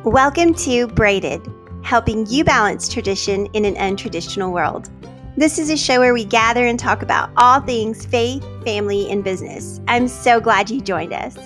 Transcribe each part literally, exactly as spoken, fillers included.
Welcome to Braided, helping you balance tradition in an untraditional world. This is a show where we gather and talk about all things faith, family, and business. I'm so glad you joined us.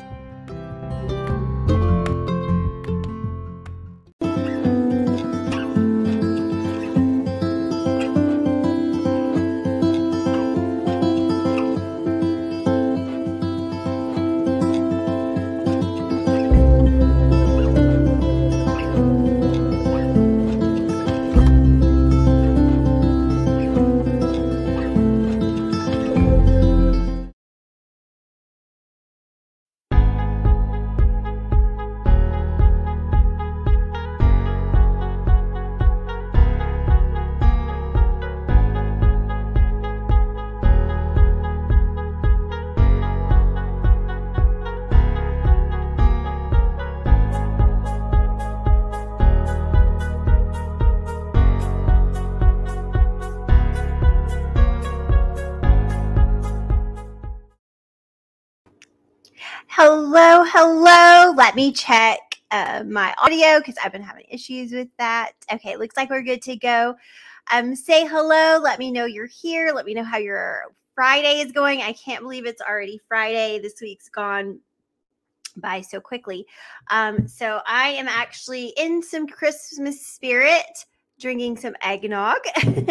Hello, hello. Let me check uh, my audio because I've been having issues with that. Okay, looks like we're good to go. Um, say hello. Let me know you're here. Let me know how your Friday is going. I can't believe it's already Friday. This week's gone by so quickly. Um, so I am actually in some Christmas spirit, drinking some eggnog.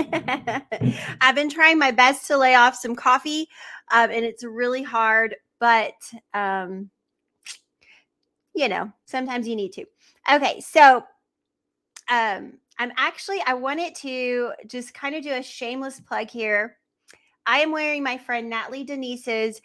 I've been trying my best to lay off some coffee, um, and it's really hard. But, um, you know, sometimes you need to. Okay, so um, I'm actually, I wanted to just kind of do a shameless plug here. I am wearing my friend Natalie Denise's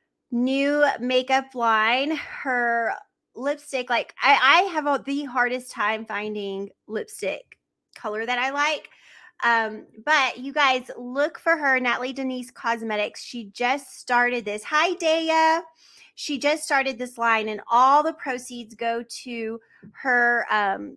new makeup line. Her lipstick, like I, I have a, the hardest time finding lipstick color that I like. Um, but you guys look for her, Natalie Denise Cosmetics. She just started this. Hi, Daya. She just started this line, and all the proceeds go to her um,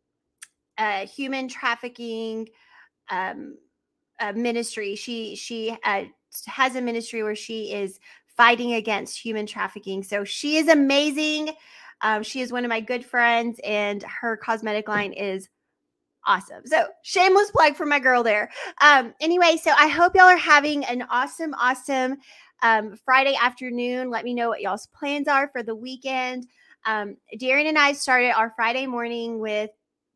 uh, human trafficking um, uh, ministry. She she uh, has a ministry where she is fighting against human trafficking. So she is amazing. Um, she is one of my good friends, and her cosmetic line is awesome. So shameless plug for my girl there. Um, anyway, so I hope y'all are having an awesome, awesome um, Friday afternoon. Let me know what y'all's plans are for the weekend. Um, Darren and I started our Friday morning with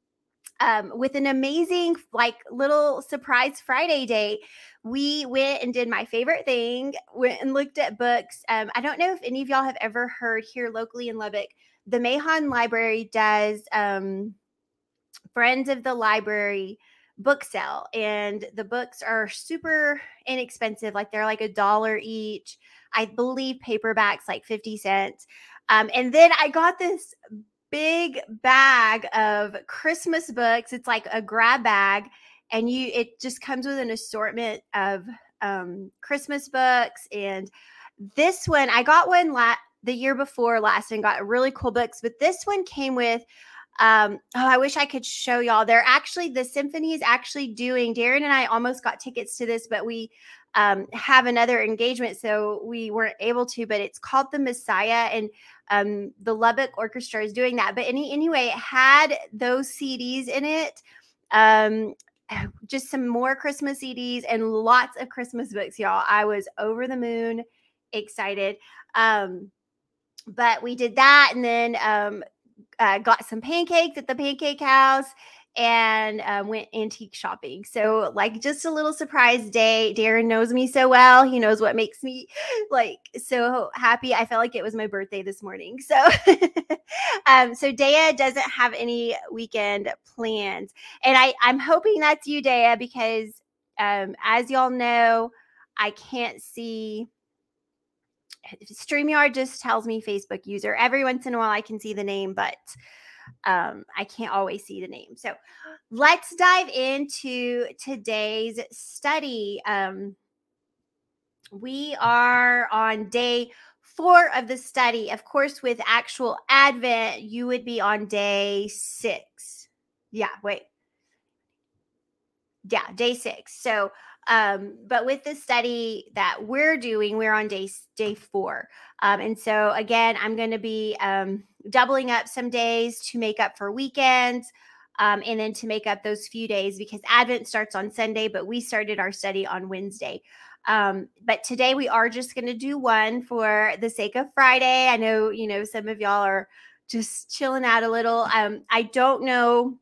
um, with an amazing, like, little surprise Friday date. We went and did my favorite thing, went and looked at books. Um, I don't know if any of y'all have ever heard here locally in Lubbock, the Mahon Library does um, Friends of the Library book sale, and the books are super inexpensive. Like they're like a dollar each. I believe paperbacks like fifty cents. Um, and then I got this big bag of Christmas books. It's like a grab bag, and you it just comes with an assortment of um, Christmas books. And this one, I got one la- the year before last and got really cool books, but this one came with Um, oh, I wish I could show y'all. They're actually, the symphony is actually doing, Darren and I almost got tickets to this, but we um, have another engagement, so we weren't able to, but it's called The Messiah, and um, the Lubbock Orchestra is doing that. But any, anyway, it had those C Ds in it, um, just some more Christmas C Ds and lots of Christmas books, y'all. I was over the moon excited. Um, but we did that, and then um, Uh, got some pancakes at the Pancake House, and uh, went antique shopping. So, like, just a little surprise day. Darren knows me so well. He knows what makes me like so happy. I felt like it was my birthday this morning. So, um, so Daya doesn't have any weekend plans, and I I'm hoping that's you, Daya, because um, as y'all know, I can't see. StreamYard just tells me Facebook user. Every once in a while I can see the name, but um, I can't always see the name. So let's dive into today's study. Um, we are on day four of the study. Of course, with actual Advent, you would be on day six. Yeah, wait. Yeah, day six. So Um, but with the study that we're doing, we're on day day four. Um, and so again, I'm going to be um, doubling up some days to make up for weekends. Um, and then to make up those few days, because Advent starts on Sunday, but we started our study on Wednesday. Um, but today we are just going to do one for the sake of Friday. I know, you know, some of y'all are just chilling out a little. Um, I don't know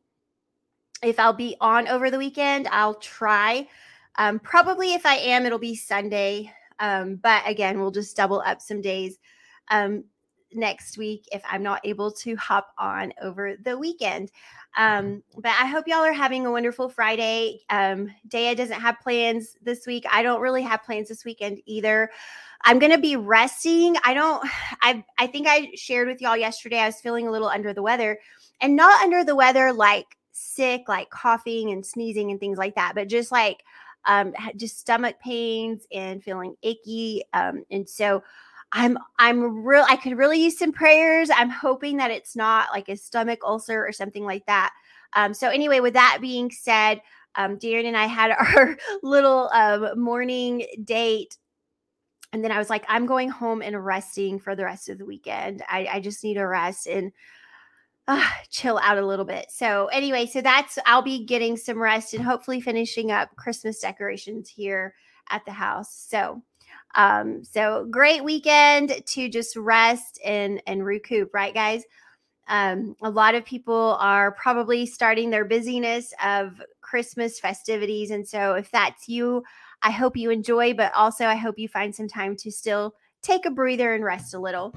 if I'll be on over the weekend. I'll try. Um, probably if I am, it'll be Sunday. Um, but again, we'll just double up some days um, next week if I'm not able to hop on over the weekend. Um, but I hope y'all are having a wonderful Friday. Um, Daya doesn't have plans this week. I don't really have plans this weekend either. I'm going to be resting. I don't, I, I think I shared with y'all yesterday, I was feeling a little under the weather, and not under the weather like sick, like coughing and sneezing and things like that, but just like um, just stomach pains and feeling icky. Um, and so I'm I'm real. I could really use some prayers. I'm hoping that it's not like a stomach ulcer or something like that. Um, so anyway, with that being said, um, Darren and I had our little um, morning date. And then I was like, I'm going home and resting for the rest of the weekend. I, I just need a rest and uh, chill out a little bit. So anyway, so that's, I'll be getting some rest and hopefully finishing up Christmas decorations here at the house. So, um, so great weekend to just rest and, and recoup, right, guys? Um, a lot of people are probably starting their busyness of Christmas festivities. And so if that's you, I hope you enjoy, but also I hope you find some time to still take a breather and rest a little.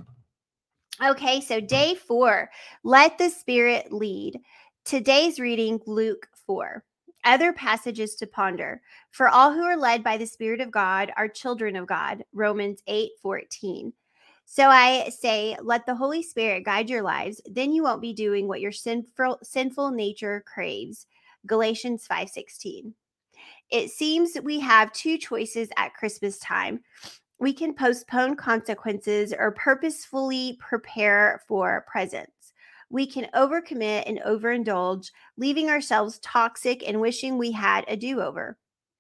Okay, so day four, let the Spirit lead. Today's reading, Luke four. Other passages to ponder. For all who are led by the Spirit of God are children of God, Romans eight fourteen. So I say, let the Holy Spirit guide your lives. Then you won't be doing what your sinful, sinful nature craves, Galatians five sixteen. It seems we have two choices at Christmas time. We can postpone consequences or purposefully prepare for presents. We can overcommit and overindulge, leaving ourselves toxic and wishing we had a do-over.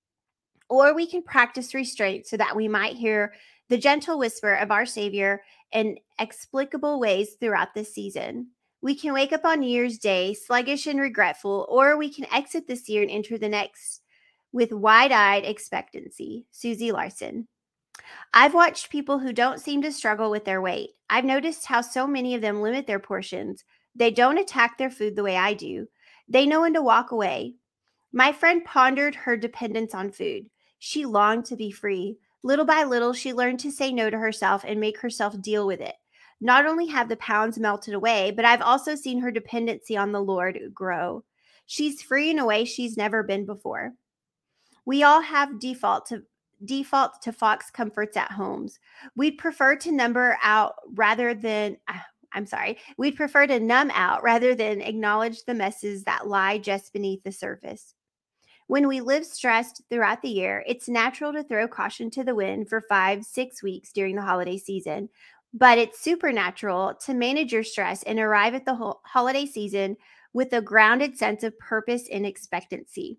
Or we can practice restraint so that we might hear the gentle whisper of our Savior in explicable ways throughout this season. We can wake up on New Year's Day sluggish and regretful, or we can exit this year and enter the next with wide-eyed expectancy. Susie Larson. I've watched people who don't seem to struggle with their weight. I've noticed how so many of them limit their portions. They don't attack their food the way I do. They know when to walk away. My friend pondered her dependence on food. She longed to be free. Little by little, she learned to say no to herself and make herself deal with it. Not only have the pounds melted away, but I've also seen her dependency on the Lord grow. She's free in a way she's never been before. We all have default to default to Fox comforts at homes. We'd prefer to number out rather than I'm sorry. We'd prefer to numb out rather than acknowledge the messes that lie just beneath the surface. When we live stressed throughout the year, it's natural to throw caution to the wind for five, six weeks during the holiday season. But it's supernatural to manage your stress and arrive at the ho- holiday season with a grounded sense of purpose and expectancy.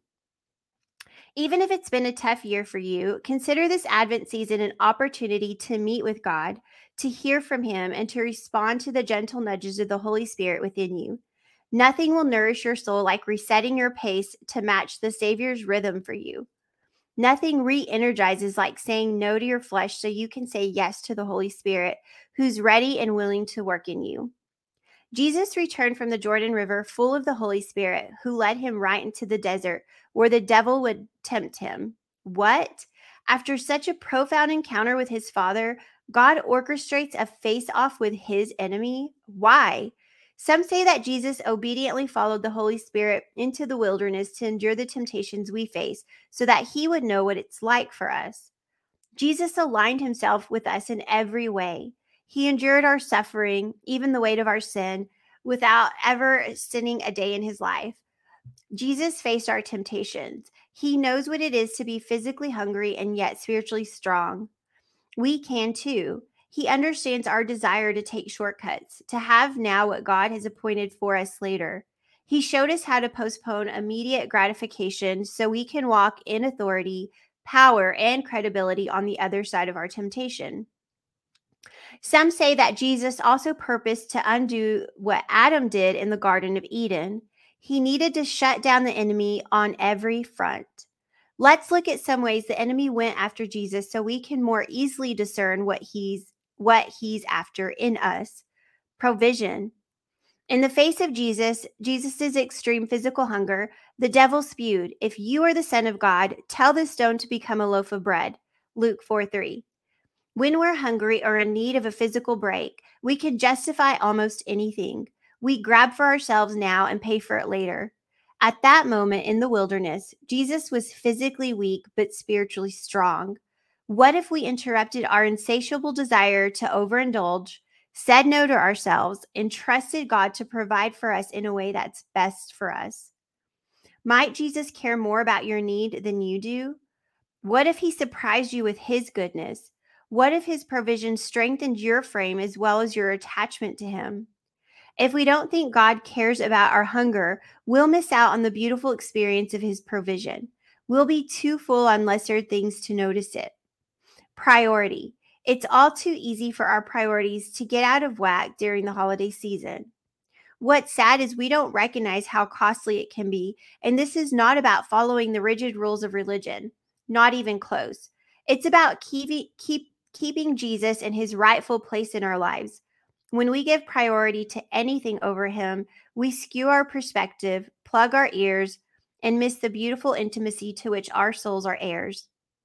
Even if it's been a tough year for you, consider this Advent season an opportunity to meet with God, to hear from Him, and to respond to the gentle nudges of the Holy Spirit within you. Nothing will nourish your soul like resetting your pace to match the Savior's rhythm for you. Nothing re-energizes like saying no to your flesh so you can say yes to the Holy Spirit, who's ready and willing to work in you. Jesus returned from the Jordan River full of the Holy Spirit, who led him right into the desert where the devil would tempt him. What? After such a profound encounter with his Father, God orchestrates a face-off with his enemy? Why? Some say that Jesus obediently followed the Holy Spirit into the wilderness to endure the temptations we face so that he would know what it's like for us. Jesus aligned himself with us in every way. He endured our suffering, even the weight of our sin, without ever sinning a day in his life. Jesus faced our temptations. He knows what it is to be physically hungry and yet spiritually strong. We can too. He understands our desire to take shortcuts, to have now what God has appointed for us later. He showed us how to postpone immediate gratification so we can walk in authority, power, and credibility on the other side of our temptation. Some say that Jesus also purposed to undo what Adam did in the Garden of Eden. He needed to shut down the enemy on every front. Let's look at some ways the enemy went after Jesus so we can more easily discern what he's what he's after in us. Provision. In the face of Jesus, Jesus' extreme physical hunger, the devil spewed, "If you are the Son of God, tell this stone to become a loaf of bread." Luke four three. When we're hungry or in need of a physical break, we can justify almost anything. We grab for ourselves now and pay for it later. At that moment in the wilderness, Jesus was physically weak but spiritually strong. What if we interrupted our insatiable desire to overindulge, said no to ourselves, and trusted God to provide for us in a way that's best for us? Might Jesus care more about your need than you do? What if he surprised you with his goodness? What if his provision strengthened your frame as well as your attachment to him? If we don't think God cares about our hunger, we'll miss out on the beautiful experience of his provision. We'll be too full on lesser things to notice it. Priority. It's all too easy for our priorities to get out of whack during the holiday season. What's sad is we don't recognize how costly it can be, and this is not about following the rigid rules of religion, not even close. It's about keep, keep, keeping Jesus in his rightful place in our lives. When we give priority to anything over him, we skew our perspective, plug our ears, and miss the beautiful intimacy to which our souls are heirs.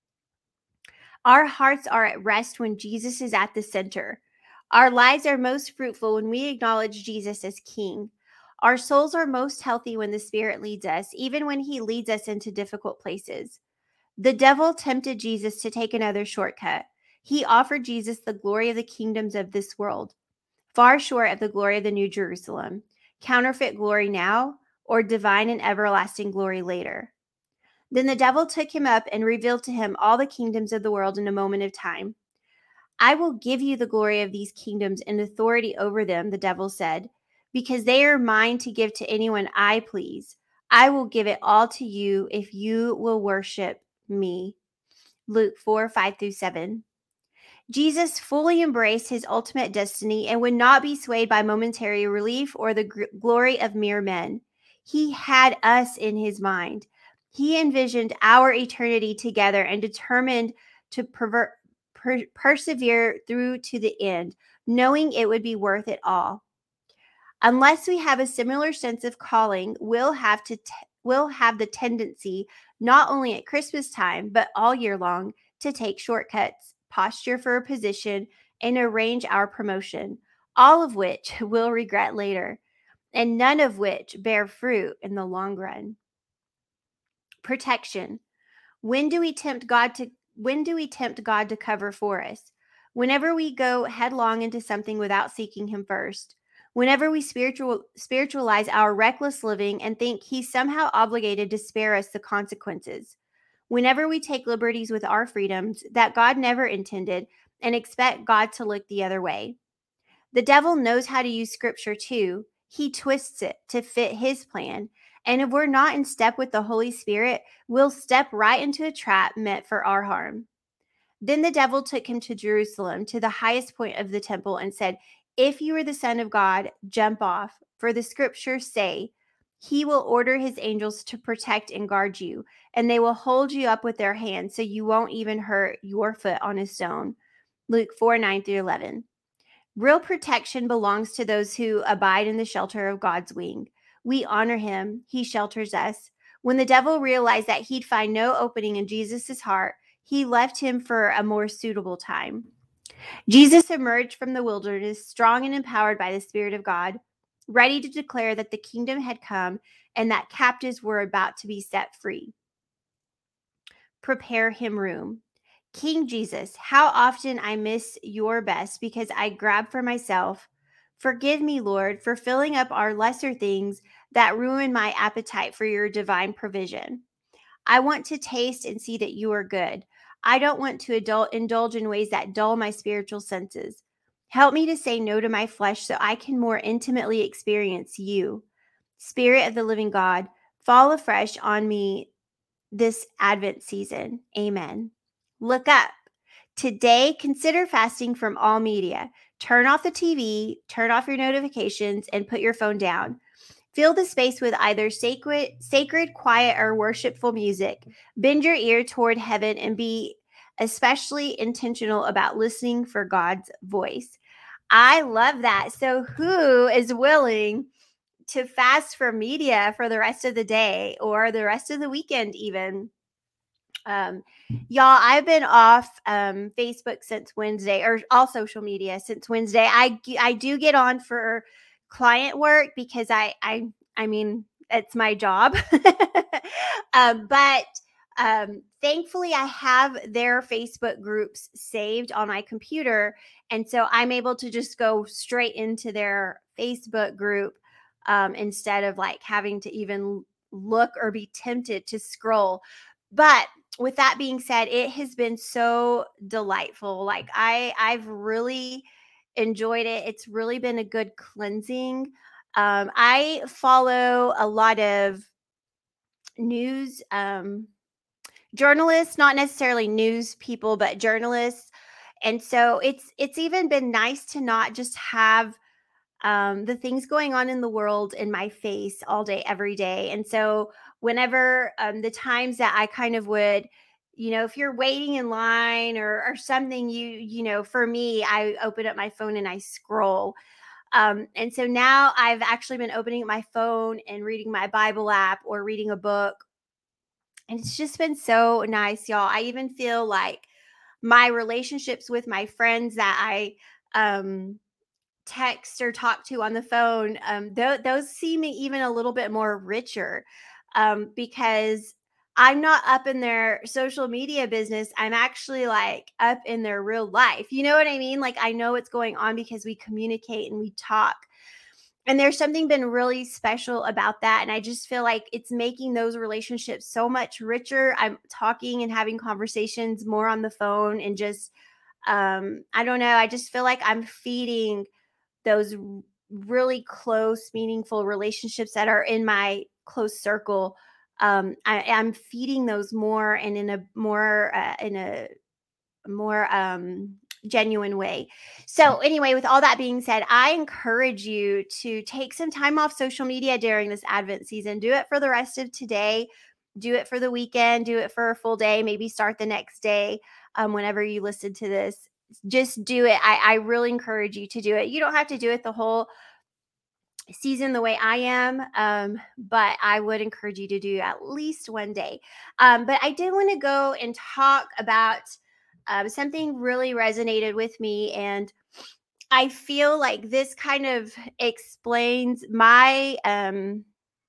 Our hearts are at rest when Jesus is at the center. Our lives are most fruitful when we acknowledge Jesus as King. Our souls are most healthy when the Spirit leads us, even when he leads us into difficult places. The devil tempted Jesus to take another shortcut. He offered Jesus the glory of the kingdoms of this world, far short of the glory of the New Jerusalem, counterfeit glory now, or divine and everlasting glory later. Then the devil took him up and revealed to him all the kingdoms of the world in a moment of time. "I will give you the glory of these kingdoms and authority over them," the devil said, "because they are mine to give to anyone I please. I will give it all to you if you will worship me." Luke four, five through seven. Jesus fully embraced his ultimate destiny and would not be swayed by momentary relief or the gr- glory of mere men. He had us in his mind. He envisioned our eternity together and determined to pervert Per- persevere through to the end, knowing it would be worth it all. Unless we have a similar sense of calling, we'll have to t- we'll have the tendency, not only at Christmas time but all year long, to take shortcuts, posture for a position, and arrange our promotion, all of which we'll regret later, and none of which bear fruit in the long run. Protection. When do we tempt God to when do we tempt God to cover for us? Whenever we go headlong into something without seeking him first. Whenever we spiritual spiritualize our reckless living and think he's somehow obligated to spare us the consequences. Whenever we take liberties with our freedoms that God never intended and expect God to look the other way. The devil knows how to use scripture too. He twists it to fit his plan. And if we're not in step with the Holy Spirit, we'll step right into a trap meant for our harm. Then the devil took him to Jerusalem, to the highest point of the temple, and said, "If you are the Son of God, jump off, for the scriptures say, he will order his angels to protect and guard you, and they will hold you up with their hands so you won't even hurt your foot on a stone." Luke four, nine through eleven. Real protection belongs to those who abide in the shelter of God's wing. We honor him. He shelters us. When the devil realized that he'd find no opening in Jesus' heart, he left him for a more suitable time. Jesus emerged from the wilderness strong and empowered by the Spirit of God, ready to declare that the kingdom had come and that captives were about to be set free. Prepare him room. King Jesus, how often I miss your best because I grab for myself. Forgive me, Lord, for filling up our lesser things that ruin my appetite for your divine provision. I want to taste and see that you are good. I don't want to adult, indulge in ways that dull my spiritual senses. Help me to say no to my flesh so I can more intimately experience you. Spirit of the living God, fall afresh on me this Advent season. Amen. Look up. Today, consider fasting from all media. Turn off the T V, turn off your notifications, and put your phone down. Fill the space with either sacred, sacred, quiet, or worshipful music. Bend your ear toward heaven and be especially intentional about listening for God's voice. I love that. So, who is willing to fast from media for the rest of the day or the rest of the weekend, even? Um, y'all, I've been off um, Facebook since Wednesday, or all social media since Wednesday. I I do get on for client work because I I I mean it's my job, um, but um, thankfully I have their Facebook groups saved on my computer, and so I'm able to just go straight into their Facebook group um, instead of like having to even look or be tempted to scroll. But with that being said, it has been so delightful. Like I I've really enjoyed it. It's really been a good cleansing. Um, I follow a lot of news um, journalists, not necessarily news people, but journalists. And so it's it's even been nice to not just have um, the things going on in the world in my face all day, every day. And so, whenever um, the times that I kind of would, you know, if you're waiting in line or, or something, you, you know, for me, I open up my phone and I scroll. Um, and so now I've actually been opening up my phone and reading my Bible app or reading a book. And it's just been so nice, y'all. I even feel like my relationships with my friends that I, um, text or talk to on the phone, um, th- those seem even a little bit more richer um, because I'm not up in their social media business. I'm actually like up in their real life. You know what I mean? Like I know what's going on because we communicate and we talk. And there's something been really special about that. And I just feel like it's making those relationships so much richer. I'm talking and having conversations more on the phone and just, um, I don't know. I just feel like I'm feeding those really close, meaningful relationships that are in my close circle. Um, I, I'm feeding those more and in a more uh, in a more um, genuine way. So, anyway, with all that being said, I encourage you to take some time off social media during this Advent season. Do it for the rest of today. Do it for the weekend. Do it for a full day. Maybe start the next day um, whenever you listen to this. Just do it. I, I really encourage you to do it. You don't have to do it the whole season the way I am, um, but I would encourage you to do at least one day. Um, but I did want to go and talk about um, something really resonated with me, and I feel like this kind of explains my um,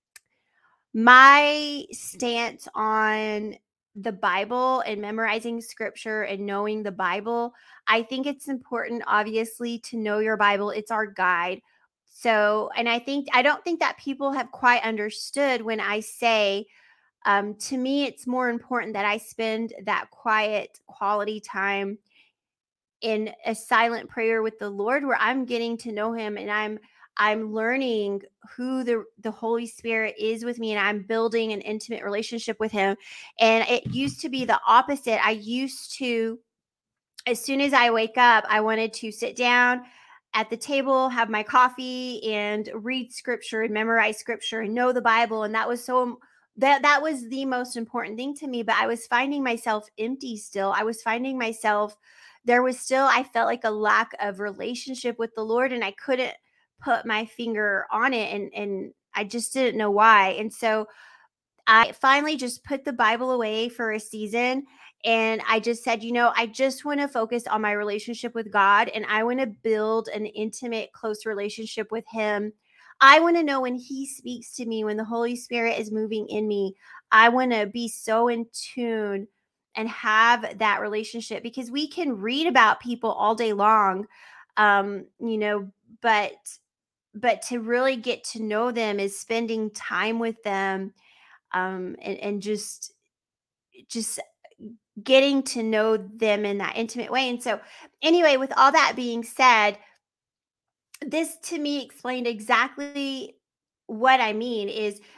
my stance on the Bible and memorizing scripture and knowing the Bible. I think it's important, obviously, to know your Bible. It's our guide. So, and I think, I don't think that people have quite understood when I say, um, to me, it's more important that I spend that quiet quality time in a silent prayer with the Lord where I'm getting to know him and I'm I'm learning who the the Holy Spirit is with me and I'm building an intimate relationship with him. And it used to be the opposite. I used to, as soon as I wake up, I wanted to sit down at the table, have my coffee and read scripture and memorize scripture and know the Bible. And that was so that that was the most important thing to me. But I was finding myself empty still. I was finding myself, there was still, I felt like a lack of relationship with the Lord and I couldn't put my finger on it. And and I just didn't know why. And so I finally just put the Bible away for a season. And I just said, you know, I just want to focus on my relationship with God and I want to build an intimate, close relationship with Him. I want to know when He speaks to me, when the Holy Spirit is moving in me. I want to be so in tune and have that relationship because we can read about people all day long, um, you know, but but to really get to know them is spending time with them, um, and, and just just getting to know them in that intimate way. And so, anyway, with all that being said, this to me explained exactly what I mean is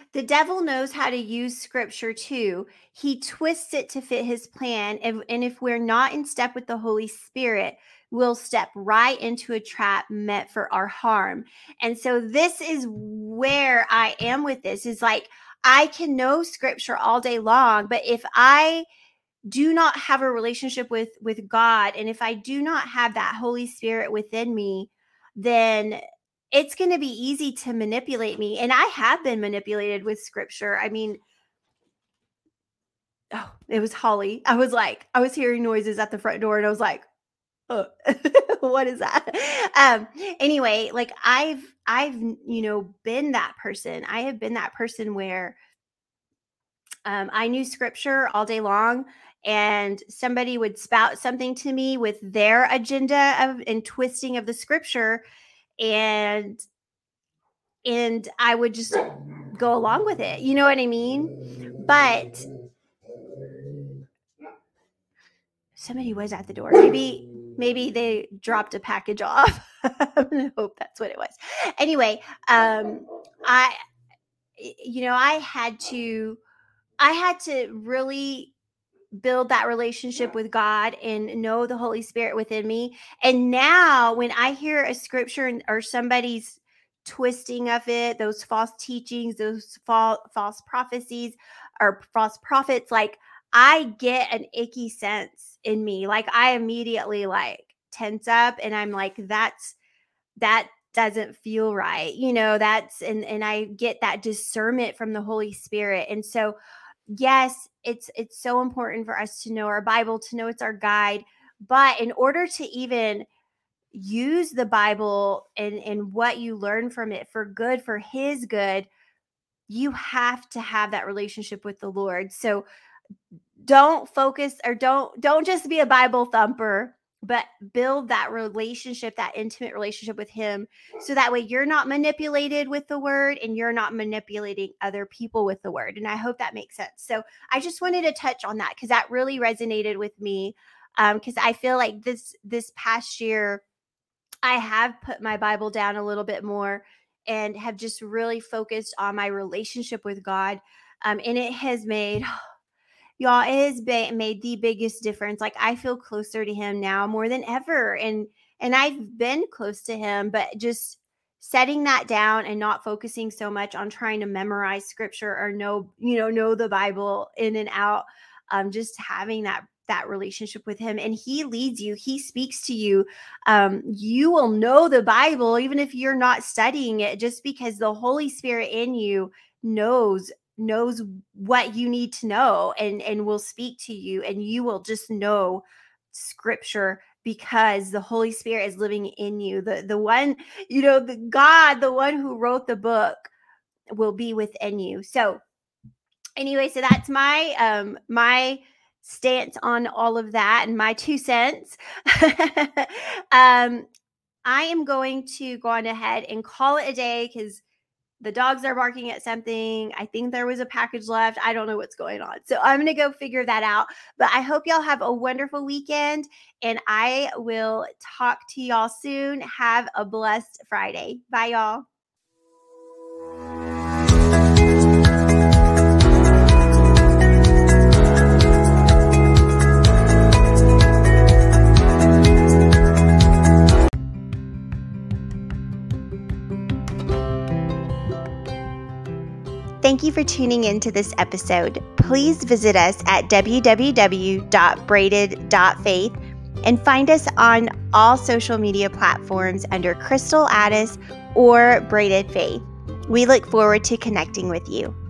The devil knows how to use scripture too. He twists it to fit his plan. And, and if we're not in step with the Holy Spirit, we'll step right into a trap meant for our harm. And so this is where I am with this, is like, I can know scripture all day long, but if I do not have a relationship with, with God, and if I do not have that Holy Spirit within me, then it's going to be easy to manipulate me. And I have been manipulated with scripture. I mean, oh, it was Holly. I was like, I was hearing noises at the front door and I was like, oh, what is that? Um, anyway, like I've, I've, you know, been that person. I have been that person where um, I knew scripture all day long, and somebody would spout something to me with their agenda of and twisting of the scripture. And and I would just go along with it. You know what I mean? But somebody was at the door. Maybe, maybe they dropped a package off. I'm gonna hope that's what it was. Anyway, um, I, you know, I had to, I had to really build that relationship with God and know the Holy Spirit within me. And now when I hear a scripture or somebody's twisting of it, those false teachings, those false, false prophecies or false prophets, like I get an icky sense in me. Like I immediately like tense up and I'm like, that's, that doesn't feel right. You know, that's, and, and I get that discernment from the Holy Spirit. And so yes, it's it's so important for us to know our Bible, to know it's our guide. But in order to even use the Bible and, and what you learn from it for good, for his good, you have to have that relationship with the Lord. So don't focus or don't don't just be a Bible thumper, but build that relationship, that intimate relationship with him. So that way you're not manipulated with the word and you're not manipulating other people with the word. And I hope that makes sense. So I just wanted to touch on that because that really resonated with me. Um, because I feel like this, this past year, I have put my Bible down a little bit more and have just really focused on my relationship with God. Um, and it has made... Y'all, it has ba- made the biggest difference. Like I feel closer to him now more than ever. And, and I've been close to him, but just setting that down and not focusing so much on trying to memorize scripture or know, you know, know the Bible in and out. Um, just having that, that relationship with him, and he leads you, he speaks to you. Um, you will know the Bible, even if you're not studying it, just because the Holy Spirit in you knows knows what you need to know and, and will speak to you, and you will just know scripture because the Holy Spirit is living in you. The, the one, you know, the God, the one who wrote the book will be within you. So anyway, so that's my, um, my stance on all of that and my two cents. um, I am going to go on ahead and call it a day because the dogs are barking at something. I think there was a package left. I don't know what's going on. So I'm going to go figure that out. But I hope y'all have a wonderful weekend, and I will talk to y'all soon. Have a blessed Friday. Bye, y'all. Thank you for tuning into this episode. Please visit us at w w w dot braided dot faith and find us on all social media platforms under Crystal Addis or Braided Faith. We look forward to connecting with you.